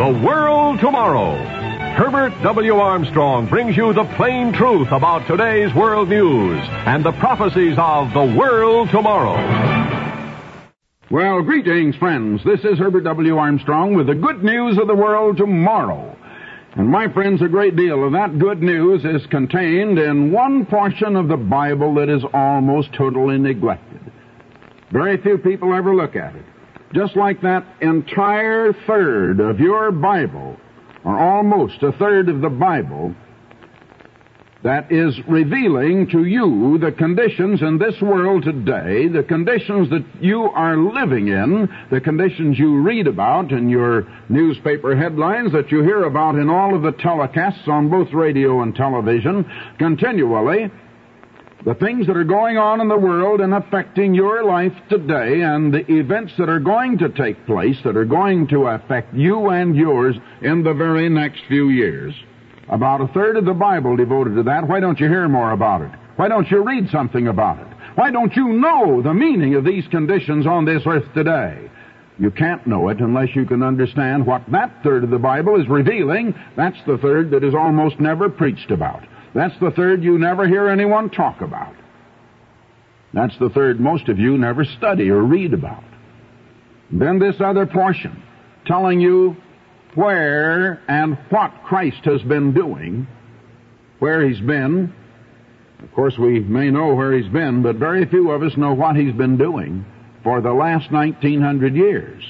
The World Tomorrow. Herbert W. Armstrong brings you the plain truth about today's world news and the prophecies of the world tomorrow. Well, greetings, friends. This is Herbert W. Armstrong with the good news of the world tomorrow. And my friends, a great deal of that good news is contained in one portion of the Bible that is almost totally neglected. Very few people ever look at it. Just like that entire third of your Bible, or almost a third of the Bible, that is revealing to you the conditions in this world today, the conditions that you are living in, the conditions you read about in your newspaper headlines, that you hear about in all of the telecasts on both radio and television continually, the things that are going on in the world and affecting your life today, and the events that are going to take place that are going to affect you and yours in the very next few years. About a third of the Bible devoted to that. Why don't you hear more about it? Why don't you read something about it? Why don't you know the meaning of these conditions on this earth today? You can't know it unless you can understand what that third of the Bible is revealing. That's the third that is almost never preached about. That's the third you never hear anyone talk about. That's the third most of you never study or read about. Then this other portion, telling you where and what Christ has been doing, where He's been. Of course, we may know where He's been, but very few of us know what He's been doing for the last 1900 years.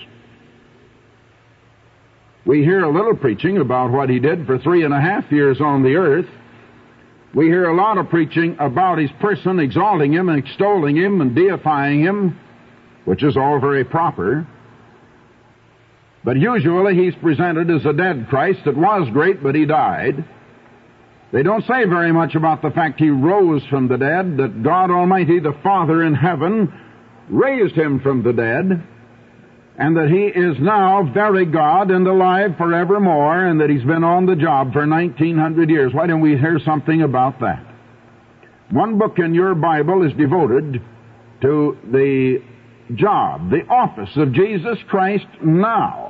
We hear a little preaching about what He did for 3.5 years on the earth. We hear a lot of preaching about His person, exalting Him and extolling Him and deifying Him, which is all very proper. But usually He's presented as a dead Christ that was great, but He died. They don't say very much about the fact He rose from the dead, that God Almighty, the Father in heaven, raised Him from the dead, and that He is now very God and alive forevermore, and that He's been on the job for 1900 years. Why don't we hear something about that? One book in your Bible is devoted to the job, the office of Jesus Christ now.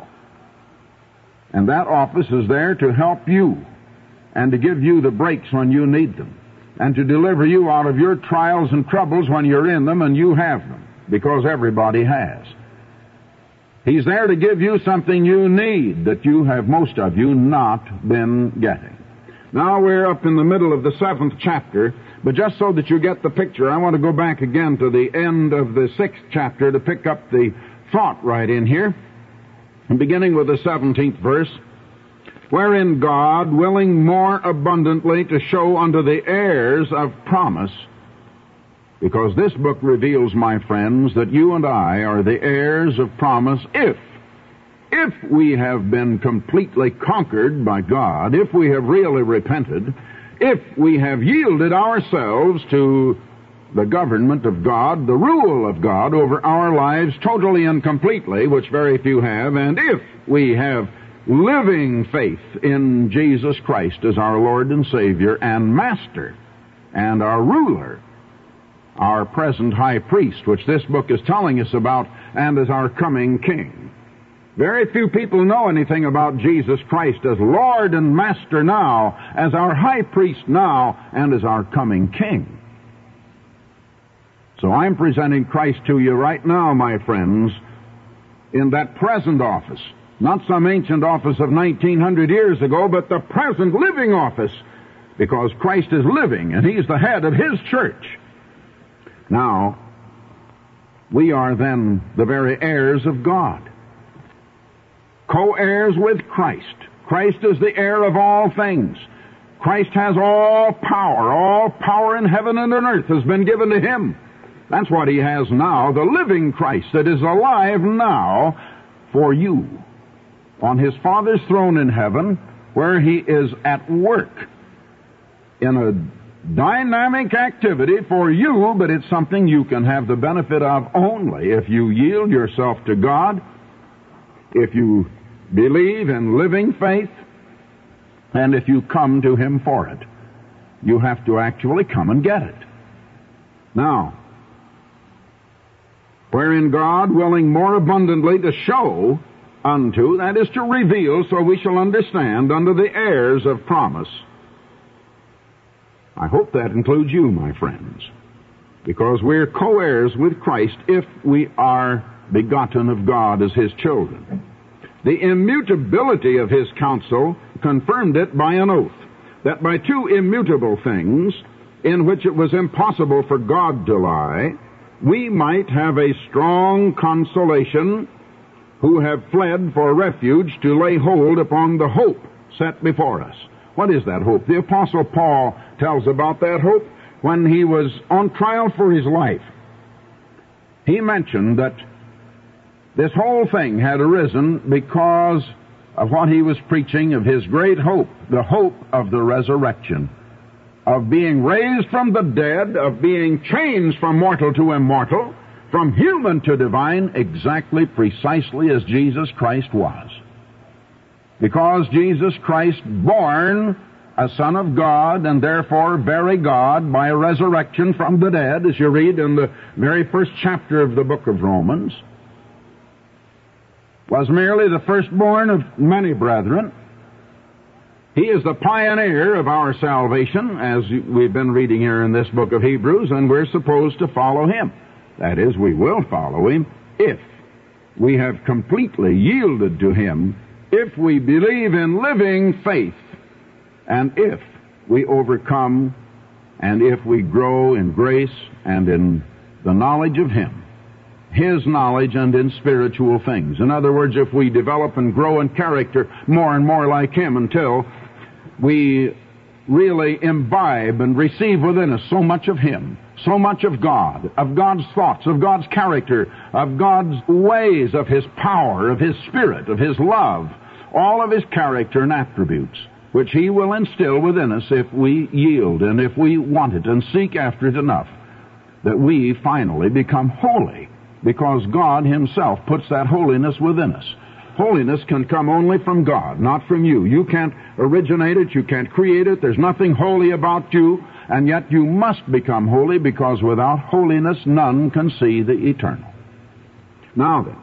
And that office is there to help you and to give you the breaks when you need them and to deliver you out of your trials and troubles when you're in them, and you have them, because everybody has. He's there to give you something you need that you have, most of you, not been getting. Now we're up in the middle of the 7th chapter, but just so that you get the picture, I want to go back again to the end of the 6th chapter to pick up the thought right in here. And beginning with the 17th verse, wherein God, willing more abundantly to show unto the heirs of promise, because this book reveals, my friends, that you and I are the heirs of promise if we have been completely conquered by God, if we have really repented, if we have yielded ourselves to the government of God, the rule of God over our lives totally and completely, which very few have, and if we have living faith in Jesus Christ as our Lord and Savior and Master and our ruler, our present high priest, which this book is telling us about, and as our coming King. Very few people know anything about Jesus Christ as Lord and Master now, as our high priest now, and as our coming King. So I'm presenting Christ to you right now, my friends, in that present office. Not some ancient office of 1900 years ago, but the present living office, because Christ is living, and He's the head of His church. Now, we are then the very heirs of God, co-heirs with Christ. Christ is the heir of all things. Christ has all power in heaven and on earth has been given to Him. That's what He has now, the living Christ that is alive now for you on His Father's throne in heaven, where He is at work in a dynamic activity for you, but it's something you can have the benefit of only if you yield yourself to God, if you believe in living faith, and if you come to Him for it. You have to actually come and get it. Now, wherein God, willing more abundantly to show unto, that is to reveal, so we shall understand, unto the heirs of promise. I hope that includes you, my friends, because we're co-heirs with Christ if we are begotten of God as His children. The immutability of His counsel confirmed it by an oath, that by two immutable things, in which it was impossible for God to lie, we might have a strong consolation who have fled for refuge to lay hold upon the hope set before us. What is that hope? The Apostle Paul tells about that hope when he was on trial for his life. He mentioned that this whole thing had arisen because of what he was preaching of his great hope, the hope of the resurrection, of being raised from the dead, of being changed from mortal to immortal, from human to divine, exactly, precisely as Jesus Christ was. Because Jesus Christ, born a Son of God, and therefore very God, by a resurrection from the dead, as you read in the very first chapter of the book of Romans, was merely the firstborn of many brethren. He is the pioneer of our salvation, as we've been reading here in this book of Hebrews, and we're supposed to follow Him. That is, we will follow Him if we have completely yielded to Him, if we believe in living faith, and if we overcome, and if we grow in grace and in the knowledge of Him, His knowledge and in spiritual things. In other words, if we develop and grow in character more and more like Him until we really imbibe and receive within us so much of Him, so much of God, of God's thoughts, of God's character, of God's ways, of His power, of His Spirit, of His love, all of His character and attributes, which He will instill within us if we yield and if we want it and seek after it enough, that we finally become holy, because God Himself puts that holiness within us. Holiness can come only from God, not from you. You can't originate it, you can't create it, there's nothing holy about you, and yet you must become holy, because without holiness none can see the eternal. Now then,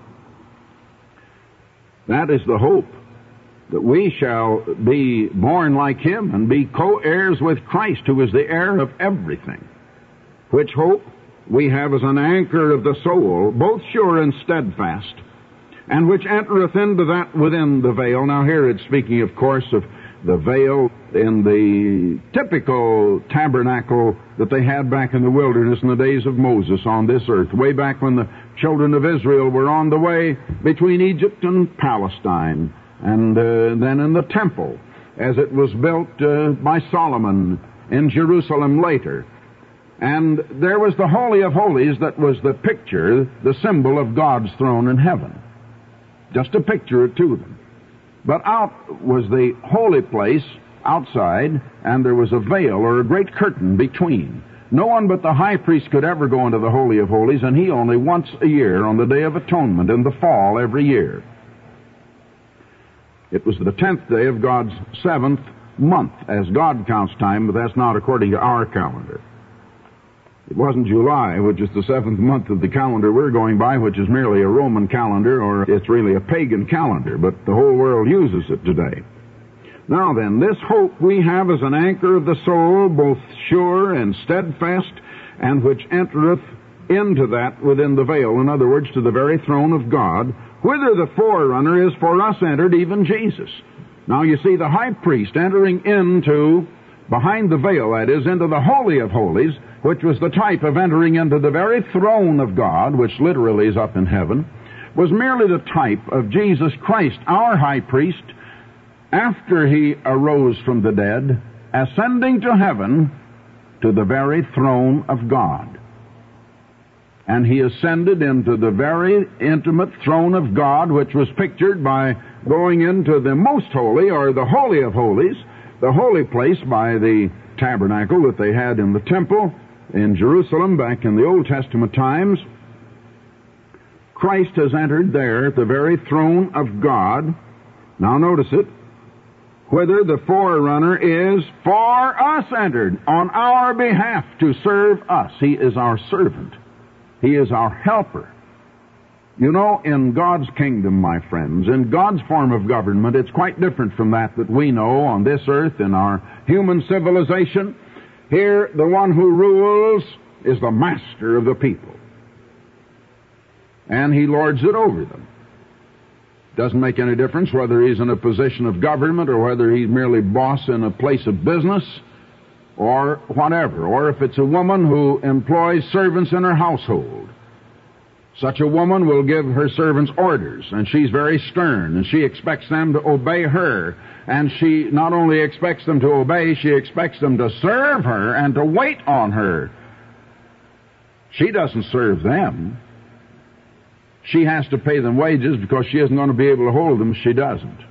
that is the hope, that we shall be born like Him and be co-heirs with Christ, who is the heir of everything, which hope we have as an anchor of the soul, both sure and steadfast, and which entereth into that within the veil. Now here it's speaking, of course, of the veil in the typical tabernacle that they had back in the wilderness in the days of Moses on this earth, way back when the children of Israel were on the way between Egypt and Palestine, and then in the temple, as it was built by Solomon in Jerusalem later. And there was the Holy of Holies that was the picture, the symbol of God's throne in heaven. Just a picture to them. But out was the holy place outside, and there was a veil or a great curtain between. No one but the high priest could ever go into the Holy of Holies, and he only once a year on the Day of Atonement in the fall every year. It was the 10th day of God's 7th month, as God counts time, but that's not according to our calendar. It wasn't July, which is the 7th month of the calendar we're going by, which is merely a Roman calendar, or it's really a pagan calendar, but the whole world uses it today. Now then, this hope we have as an anchor of the soul, both sure and steadfast, and which entereth into that within the veil, in other words, to the very throne of God, whither the forerunner is for us entered, even Jesus. Now you see, the high priest entering into, behind the veil, that is, into the Holy of Holies, which was the type of entering into the very throne of God, which literally is up in heaven, was merely the type of Jesus Christ, our high priest, after He arose from the dead, ascending to heaven to the very throne of God. And He ascended into the very intimate throne of God, which was pictured by going into the most holy, or the Holy of Holies, the holy place by the tabernacle that they had in the temple in Jerusalem back in the Old Testament times. Christ has entered there at the very throne of God. Now notice it. Whither the forerunner is for us entered, on our behalf, to serve us. He is our servant. He is our helper. You know, in God's kingdom, my friends, in God's form of government, it's quite different from that we know on this earth in our human civilization. Here, the one who rules is the master of the people. And he lords it over them. Doesn't make any difference whether he's in a position of government or whether he's merely boss in a place of business or whatever. Or if it's a woman who employs servants in her household. Such a woman will give her servants orders, and she's very stern, and she expects them to obey her. And she not only expects them to obey, she expects them to serve her and to wait on her. She doesn't serve them. She has to pay them wages because she isn't going to be able to hold them if she doesn't.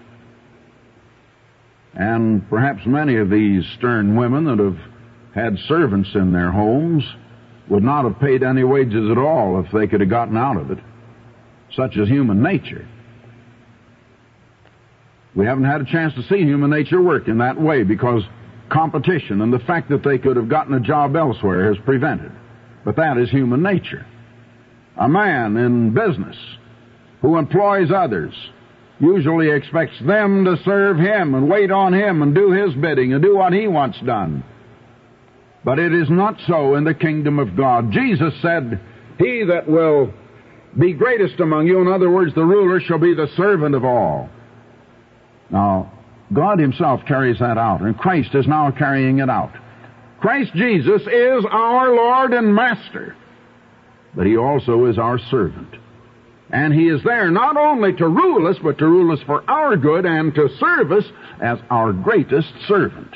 And perhaps many of these stern women that have had servants in their homes would not have paid any wages at all if they could have gotten out of it. Such is human nature. We haven't had a chance to see human nature work in that way because competition and the fact that they could have gotten a job elsewhere has prevented. But that is human nature. A man in business who employs others usually expects them to serve him and wait on him and do his bidding and do what he wants done. But it is not so in the kingdom of God. Jesus said, "He that will be greatest among you," in other words, the ruler, "shall be the servant of all." Now, God himself carries that out, and Christ is now carrying it out. Christ Jesus is our Lord and Master, but he also is our servant. And he is there not only to rule us, but to rule us for our good and to serve us as our greatest servant.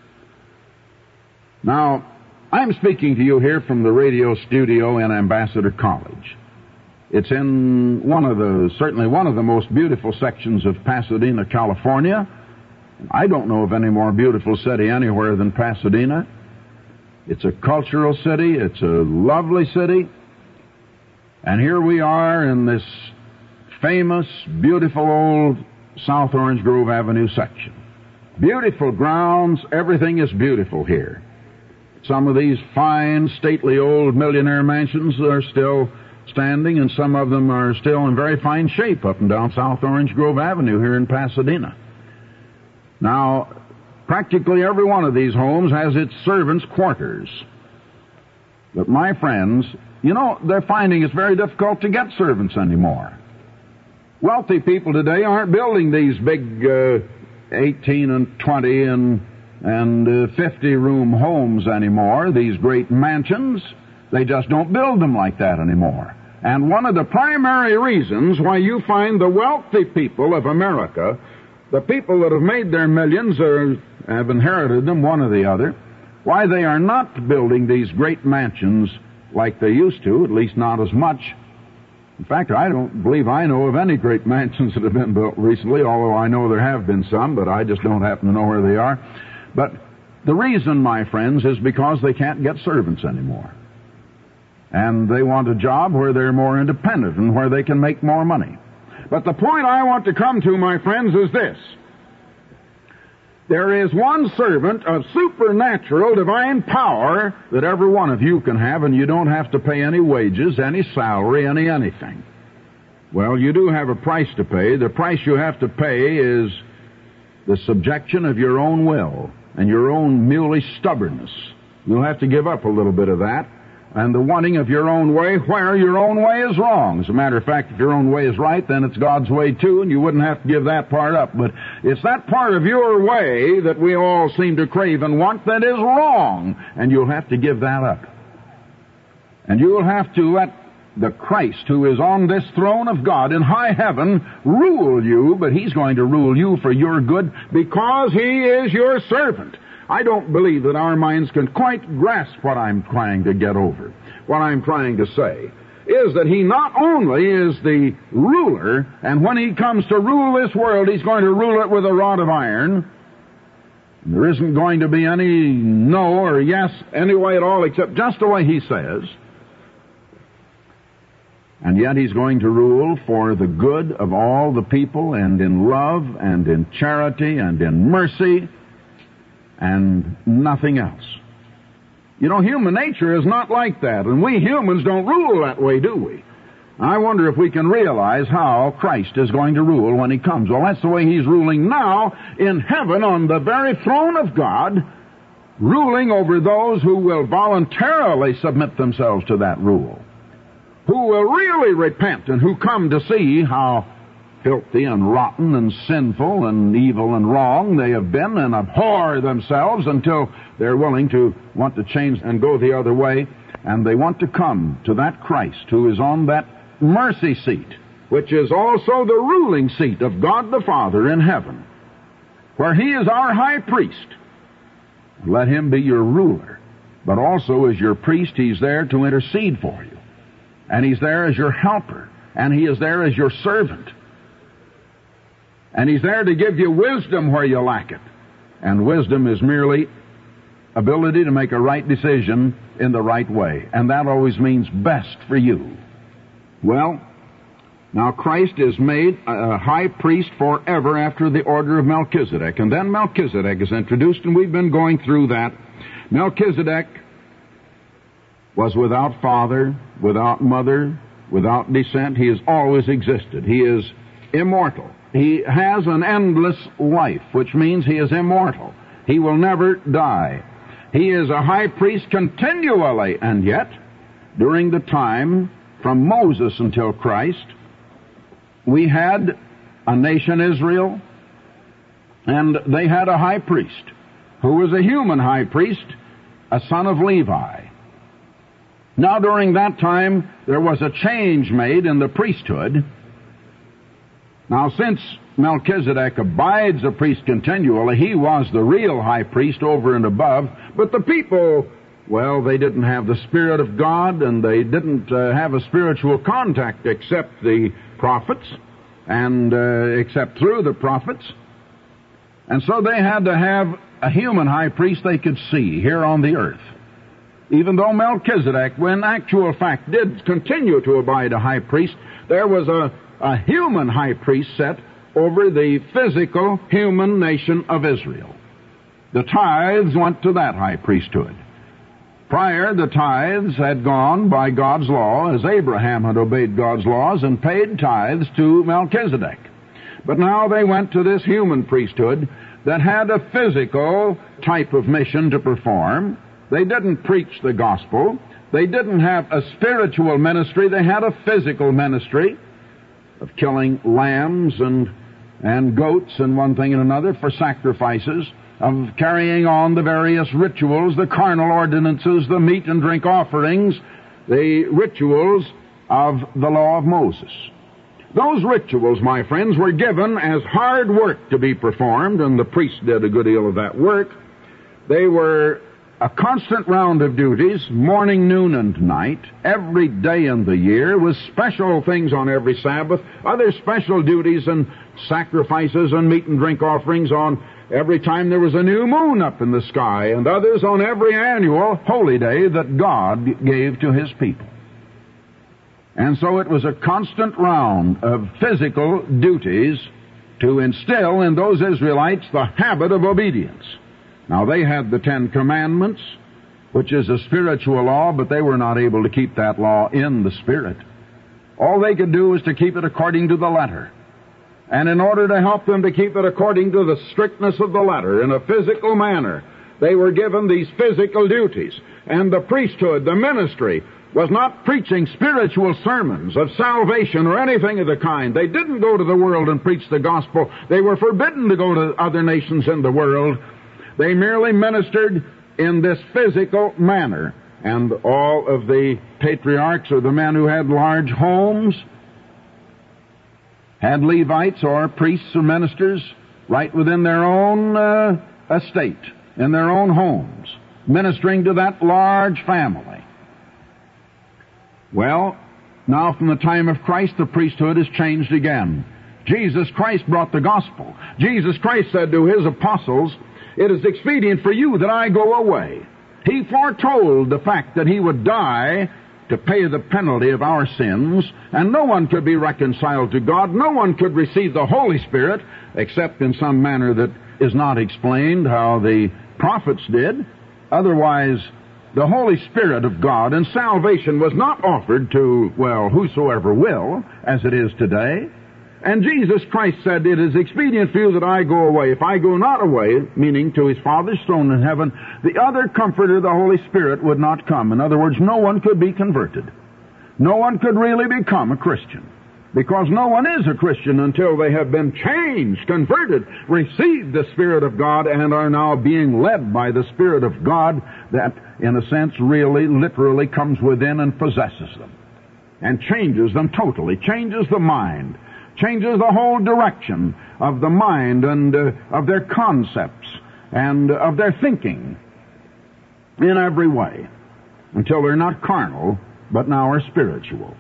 Now, I'm speaking to you here from the radio studio in Ambassador College. It's in certainly one of the most beautiful sections of Pasadena, California. I don't know of any more beautiful city anywhere than Pasadena. It's a cultural city. It's a lovely city. And here we are in this famous, beautiful old South Orange Grove Avenue section. Beautiful grounds. Everything is beautiful here. Some of these fine, stately old millionaire mansions are still standing, and some of them are still in very fine shape up and down South Orange Grove Avenue here in Pasadena. Now, practically every one of these homes has its servants' quarters. But my friends, you know, they're finding it's very difficult to get servants anymore. Wealthy people today aren't building these big 18 and 20 and 50-room homes anymore, these great mansions. They just don't build them like that anymore. And one of the primary reasons why you find the wealthy people of America, the people that have made their millions or have inherited them, one or the other, why they are not building these great mansions like they used to, at least not as much. In fact, I don't believe I know of any great mansions that have been built recently, although I know there have been some, but I just don't happen to know where they are. But the reason, my friends, is because they can't get servants anymore. And they want a job where they're more independent and where they can make more money. But the point I want to come to, my friends, is this. There is one servant of supernatural divine power that every one of you can have, and you don't have to pay any wages, any salary, anything. Well, you do have a price to pay. The price you have to pay is the subjection of your own will and your own muley stubbornness. You'll have to give up a little bit of that, and the wanting of your own way where your own way is wrong. As a matter of fact, if your own way is right, then it's God's way too, and you wouldn't have to give that part up. But it's that part of your way that we all seem to crave and want that is wrong, and you'll have to give that up. And you'll have to let the Christ, who is on this throne of God in high heaven, rule you, but he's going to rule you for your good because he is your servant. I don't believe that our minds can quite grasp what I'm trying to get over. What I'm trying to say is that he not only is the ruler, and when he comes to rule this world, he's going to rule it with a rod of iron. There isn't going to be any no or yes any way at all except just the way he says. And yet he's going to rule for the good of all the people, and in love and in charity and in mercy and nothing else. You know, human nature is not like that, and we humans don't rule that way, do we? I wonder if we can realize how Christ is going to rule when He comes. Well, that's the way He's ruling now in heaven on the very throne of God, ruling over those who will voluntarily submit themselves to that rule, who will really repent and who come to see how filthy and rotten and sinful and evil and wrong they have been, and abhor themselves until they're willing to want to change and go the other way, and they want to come to that Christ who is on that mercy seat, which is also the ruling seat of God the Father in heaven, where He is our high priest. Let Him be your ruler, but also as your priest, He's there to intercede for you, and He's there as your helper, and He is there as your servant. And He's there to give you wisdom where you lack it. And wisdom is merely ability to make a right decision in the right way. And that always means best for you. Well, now Christ is made a high priest forever after the order of Melchizedek. And then Melchizedek is introduced, and we've been going through that. Melchizedek was without father, without mother, without descent. He has always existed. He is immortal. He has an endless life, which means He is immortal. He will never die. He is a high priest continually, and yet, during the time from Moses until Christ, we had a nation, Israel, and they had a high priest, who was a human high priest, a son of Levi. Now, during that time, there was a change made in the priesthood. Now, since Melchizedek abides a priest continually, he was the real high priest over and above, but the people, well, they didn't have the Spirit of God, and they didn't have a spiritual contact except the prophets, and except through the prophets. And so they had to have a human high priest they could see here on the earth. Even though Melchizedek, when actual fact, did continue to abide a high priest, there was a human high priest set over the physical human nation of Israel. The tithes went to that high priesthood. Prior, the tithes had gone by God's law, as Abraham had obeyed God's laws and paid tithes to Melchizedek. But now they went to this human priesthood that had a physical type of mission to perform. They didn't preach the gospel. They didn't have a spiritual ministry. They had a physical ministry of killing lambs and goats and one thing and another for sacrifices, of carrying on the various rituals, the carnal ordinances, the meat and drink offerings, the rituals of the law of Moses. Those rituals, my friends, were given as hard work to be performed, and the priests did a good deal of that work. They were a constant round of duties, morning, noon, and night, every day in the year, with special things on every Sabbath, other special duties and sacrifices and meat and drink offerings on every time there was a new moon up in the sky, and others on every annual holy day that God gave to His people. And so it was a constant round of physical duties to instill in those Israelites the habit of obedience. Now, they had the Ten Commandments, which is a spiritual law, but they were not able to keep that law in the Spirit. All they could do was to keep it according to the letter. And in order to help them to keep it according to the strictness of the letter, in a physical manner, they were given these physical duties. And the priesthood, the ministry, was not preaching spiritual sermons of salvation or anything of the kind. They didn't go to the world and preach the gospel. They were forbidden to go to other nations in the world. They merely ministered in this physical manner. And all of the patriarchs, or the men who had large homes, had Levites or priests or ministers right within their own estate, in their own homes, ministering to that large family. Well, now from the time of Christ, the priesthood has changed again. Jesus Christ brought the gospel. Jesus Christ said to His apostles, "It is expedient for you that I go away." He foretold the fact that He would die to pay the penalty of our sins, and no one could be reconciled to God. No one could receive the Holy Spirit except in some manner that is not explained how the prophets did. Otherwise, the Holy Spirit of God, and salvation was not offered to, well, whosoever will, as it is today. And Jesus Christ said, it is expedient for you that I go away. If I go not away, meaning to his Father's throne in heaven, the other Comforter, the Holy Spirit, would not come. In other words, no one could be converted. No one could really become a Christian. Because no one is a Christian until they have been changed, converted, received the Spirit of God, and are now being led by the Spirit of God that, in a sense, really, literally comes within and possesses them. And changes them totally, changes the mind, changes the whole direction of the mind and of their concepts and of their thinking in every way, until they're not carnal, but now are spiritual.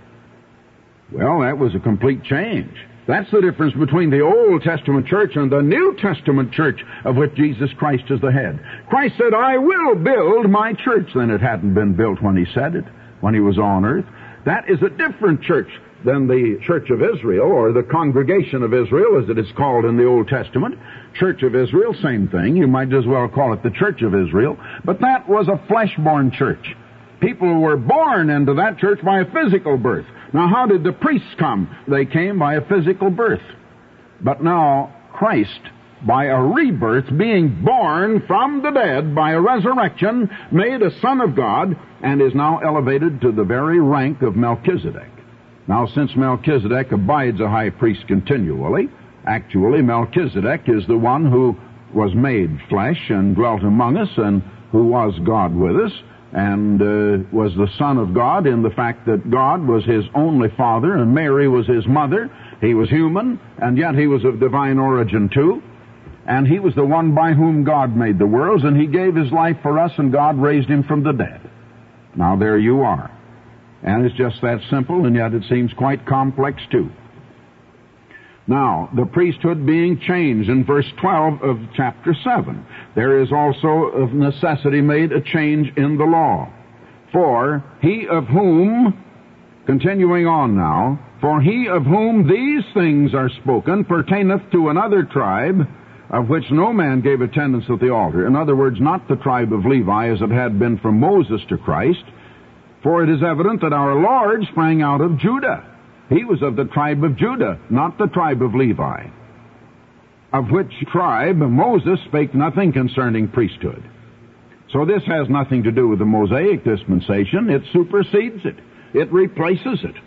Well, that was a complete change. That's the difference between the Old Testament church and the New Testament church, of which Jesus Christ is the head. Christ said, I will build my church. Then it hadn't been built when he said it, when he was on earth. That is a different church than the Church of Israel, or the Congregation of Israel, as it is called in the Old Testament. Church of Israel, same thing. You might as well call it the Church of Israel. But that was a flesh-born church. People were born into that church by a physical birth. Now, how did the priests come? They came by a physical birth. But now, Christ, by a rebirth, being born from the dead by a resurrection, made a Son of God, and is now elevated to the very rank of Melchizedek. Now, since Melchizedek abides a high priest continually, actually Melchizedek is the one who was made flesh and dwelt among us, and who was God with us, and was the Son of God in the fact that God was his only father and Mary was his mother. He was human, and yet he was of divine origin too. And he was the one by whom God made the worlds, and he gave his life for us, and God raised him from the dead. Now there you are. And it's just that simple, and yet it seems quite complex too. Now, the priesthood being changed in verse 12 of chapter 7. There is also of necessity made a change in the law. For he of whom, continuing on now, for he of whom these things are spoken pertaineth to another tribe, of which no man gave attendance at the altar. In other words, not the tribe of Levi as it had been from Moses to Christ. For it is evident that our Lord sprang out of Judah. He was of the tribe of Judah, not the tribe of Levi, of which tribe Moses spake nothing concerning priesthood. So this has nothing to do with the Mosaic dispensation. It supersedes it. It replaces it.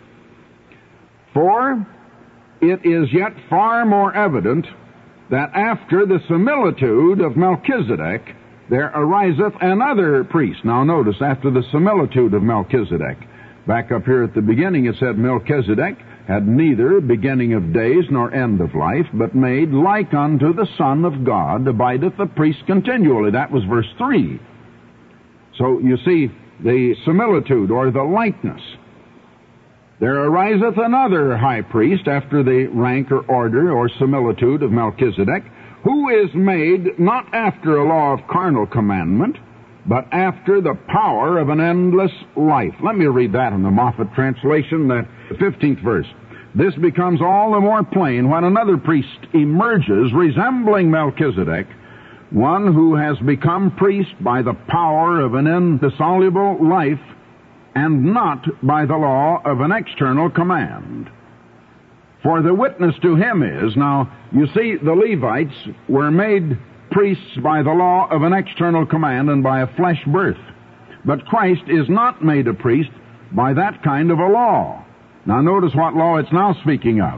For it is yet far more evident that after the similitude of Melchizedek, there ariseth another priest. Now notice, after the similitude of Melchizedek. Back up here at the beginning it said Melchizedek had neither beginning of days nor end of life, but made like unto the Son of God, abideth the priest continually. That was verse 3. So you see the similitude or the likeness. There ariseth another high priest after the rank or order or similitude of Melchizedek, who is made not after a law of carnal commandment, but after the power of an endless life. Let me read that in the Moffat translation, that 15th verse. This becomes all the more plain when another priest emerges resembling Melchizedek, one who has become priest by the power of an indissoluble life and not by the law of an external command. For the witness to him is, now, you see, the Levites were made priests by the law of an external command and by a flesh birth. But Christ is not made a priest by that kind of a law. Now notice what law it's now speaking of.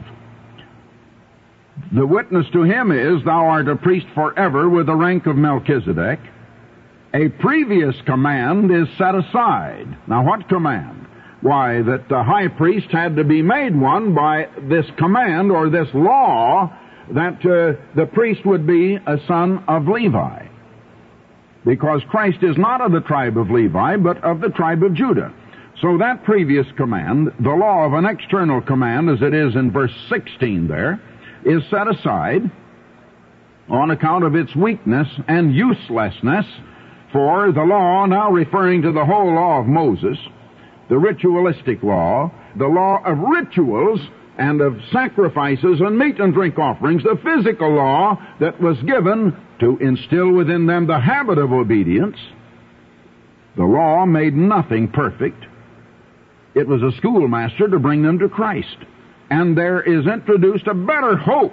The witness to him is, thou art a priest forever with the rank of Melchizedek. A previous command is set aside. Now what command? Why, that the high priest had to be made one by this command or this law that the priest would be a son of Levi. Because Christ is not of the tribe of Levi, but of the tribe of Judah. So that previous command, the law of an external command, as it is in verse 16 there, is set aside on account of its weakness and uselessness. For the law, now referring to the whole law of Moses, the ritualistic law, the law of rituals and of sacrifices and meat and drink offerings, the physical law that was given to instill within them the habit of obedience, The law made nothing perfect. It was a schoolmaster to bring them to Christ. And there is introduced a better hope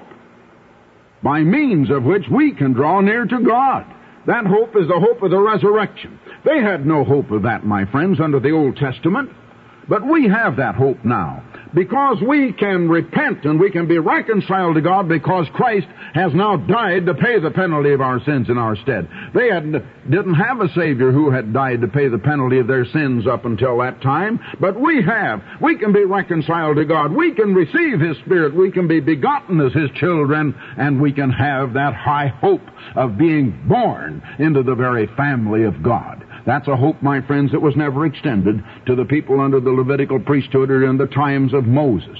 by means of which we can draw near to God. That hope is the hope of the resurrection. They had no hope of that, my friends, under the Old Testament. But we have that hope now, because we can repent and we can be reconciled to God because Christ has now died to pay the penalty of our sins in our stead. They didn't have a Savior who had died to pay the penalty of their sins up until that time, but we have. We can be reconciled to God. We can receive His Spirit. We can be begotten as His children, and we can have that high hope of being born into the very family of God. That's a hope, my friends, that was never extended to the people under the Levitical priesthood or in the times of Moses,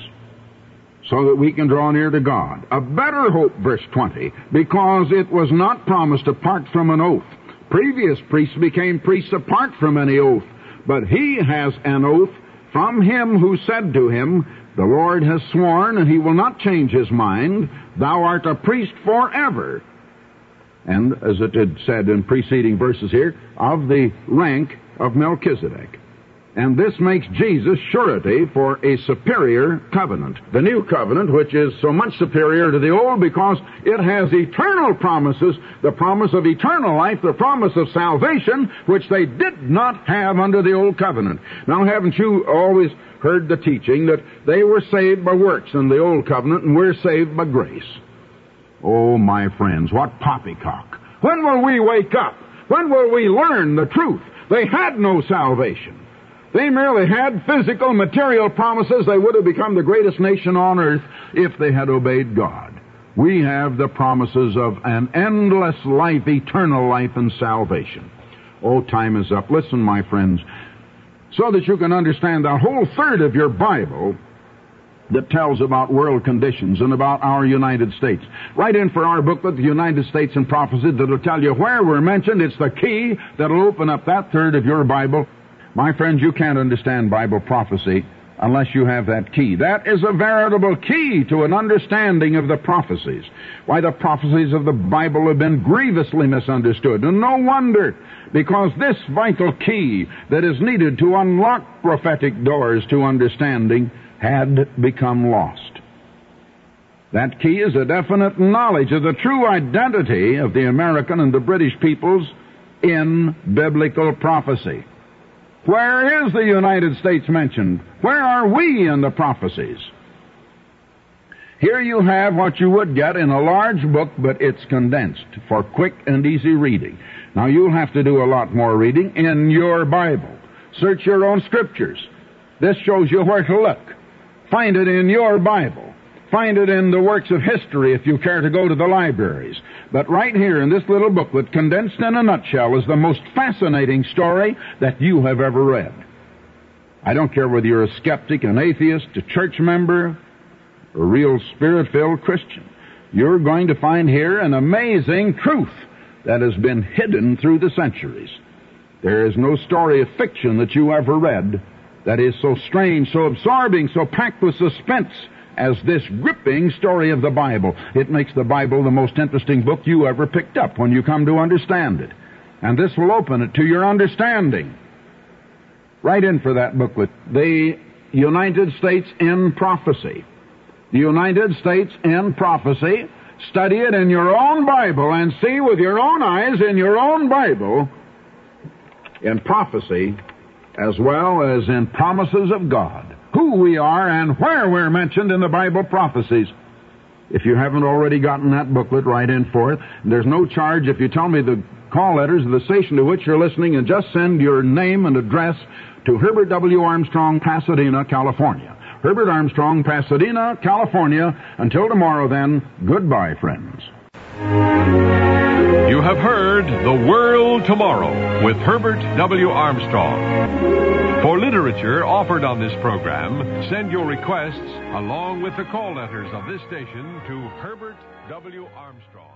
so that we can draw near to God. A better hope, verse 20, because it was not promised apart from an oath. Previous priests became priests apart from any oath, but he has an oath from him who said to him, the Lord has sworn, and he will not change his mind, thou art a priest forever. And, as it had said in preceding verses here, of the rank of Melchizedek. And this makes Jesus surety for a superior covenant. The new covenant, which is so much superior to the old because it has eternal promises, the promise of eternal life, the promise of salvation, which they did not have under the old covenant. Now, haven't you always heard the teaching that they were saved by works in the old covenant and we're saved by grace? Oh, my friends, what poppycock. When will we wake up? When will we learn the truth? They had no salvation. They merely had physical, material promises. They would have become the greatest nation on earth if they had obeyed God. We have the promises of an endless life, eternal life, and salvation. Oh, time is up. Listen, my friends, so that you can understand the whole third of your Bible that tells about world conditions and about our United States. Write in for our booklet, The United States in Prophecy, that'll tell you where we're mentioned. It's the key that'll open up that third of your Bible. My friends, you can't understand Bible prophecy unless you have that key. That is a veritable key to an understanding of the prophecies. Why, the prophecies of the Bible have been grievously misunderstood. And no wonder, because this vital key that is needed to unlock prophetic doors to understanding had become lost. That key is a definite knowledge of the true identity of the American and the British peoples in biblical prophecy. Where is the United States mentioned? Where are we in the prophecies? Here you have what you would get in a large book, but it's condensed for quick and easy reading. Now, you'll have to do a lot more reading in your Bible. Search your own scriptures. This shows you where to look. Find it in your Bible. Find it in the works of history if you care to go to the libraries. But right here in this little booklet, condensed in a nutshell, is the most fascinating story that you have ever read. I don't care whether you're a skeptic, an atheist, a church member, a real Spirit-filled Christian. You're going to find here an amazing truth that has been hidden through the centuries. There is no story of fiction that you ever read that is so strange, so absorbing, so packed with suspense as this gripping story of the Bible. It makes the Bible the most interesting book you ever picked up when you come to understand it. And this will open it to your understanding. Write in for that booklet, The United States in Prophecy. The United States in Prophecy. Study it in your own Bible and see with your own eyes in your own Bible in prophecy as well as in promises of God, who we are and where we're mentioned in the Bible prophecies. If you haven't already gotten that booklet, write in for it. There's no charge if you tell me the call letters of the station to which you're listening, and just send your name and address to Herbert W. Armstrong, Pasadena, California. Herbert Armstrong, Pasadena, California. Until tomorrow, then, goodbye, friends. You have heard The World Tomorrow with Herbert W. Armstrong. For literature offered on this program, send your requests along with the call letters of this station to Herbert W. Armstrong.